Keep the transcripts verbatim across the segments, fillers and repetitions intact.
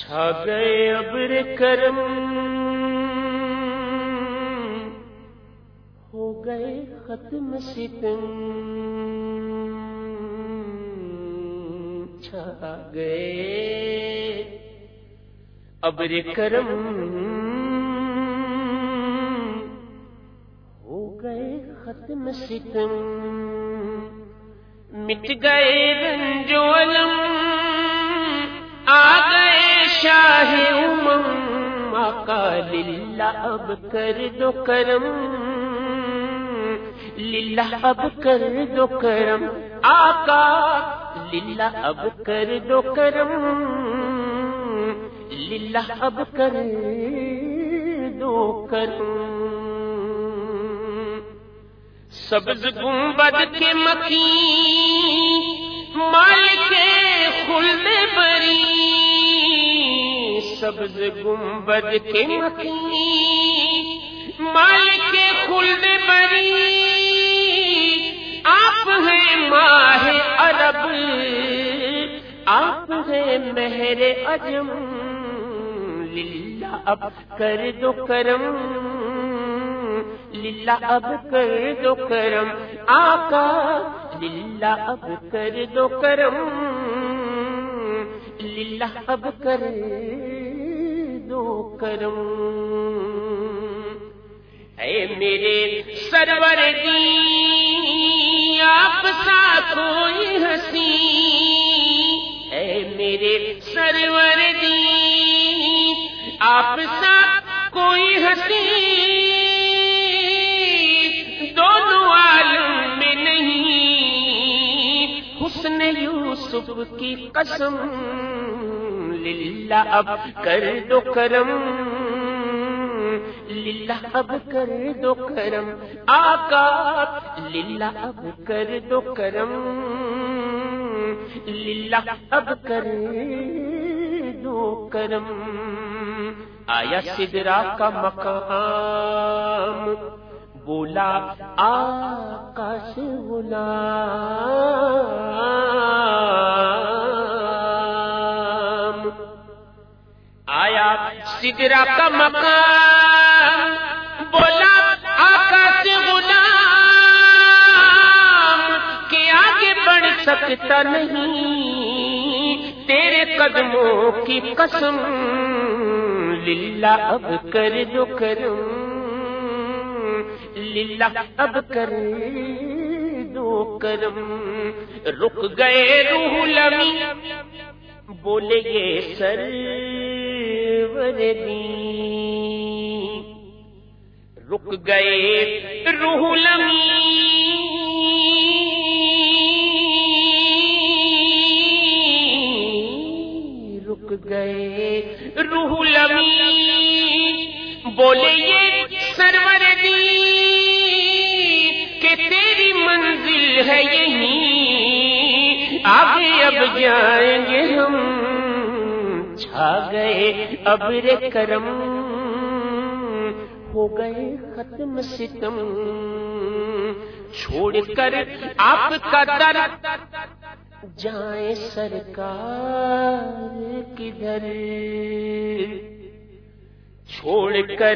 چھا گئے ابر کرم، ہو گئے ختم ستم، چھا گئے ابر کرم، ہو گئے ختم ستم، مٹ گئے رنج و الم، آ گئے شاہ امم، آقا للہ اب کر دو کرم، للہ اب کر دو کرم، آقا للہ اب کر دو کرم، للہ اب کر دو کرم۔ سبز گنبد کے مکین، مالک خلد بری، سبز گنبد کے مکین، مالک خلد بری، آپ ہیں ماہ عرب، آپ ہیں مہر عجم، للہ اب کر دو کرم، للہ اب کر دو کرم، آقا للہ اب کر دو کرم، للہ اب کر دو کرم۔ اے میرے سرور دی آپ سا کوئی ہنسی، اے میرے سرور دی آپ سا کوئی ہنسی، دونوں عالم میں نہیں، حسن یوسف کی قسم، للہ اب کر دو کرم، للہ اب کر دو کرم، آقا للہ اب کر دو کرم، للہ اب کر دو کرم۔ آیا سدرا کا مقام، بولا آقا سے غلام، آیا سدرا کا مقام، بولا آقا سے غلام، کہ آگے بڑھ سکتا نہیں تیرے قدموں کی قسم، للہ اب کر دو کرم، للہ اب کر دو کرم۔ رک گئے روح لمی، بولے یہ سرور دی، رک گئے روح لمی، رک گئے روح لمی، بولے یہ سرور دی کہ تیری منزل ہے یہی، آگے اب جائیں گے ہم، چھا گئے ابر کرم، ہو گئے ختم ستم، چھوڑ کر آپ کا در جائیں سرکار کدھر، چھوڑ کر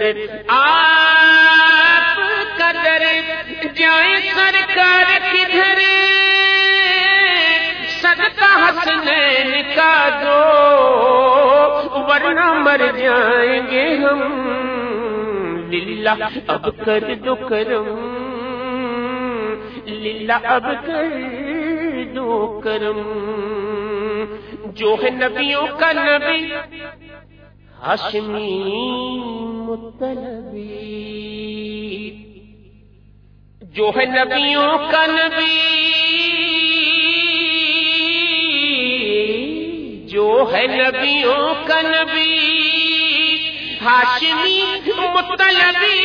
آپ کا در جائیں سرکار کدھر، صدقہ حسنین کا دو ورنہ مر جائیں گے ہم، للہ اب کر دو کرم، للہ اب کر دو کرم۔ جو ہے نبیوں کا نبی ہاشمی مطلبی، جو ہے نبیوں کا نبی، جو ہے نبیوں کا نبی ہاشمی مطلبی،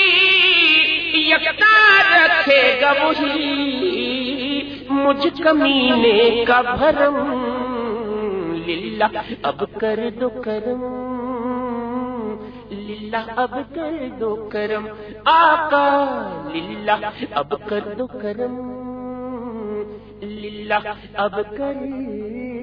یکتا رکھے گا وہی مجھ کمینے کا بھرم، للہ اب کر دو کرم، للہ اب کر دو کرم، آقا للہ اب کر دو کرم، للہ اب کر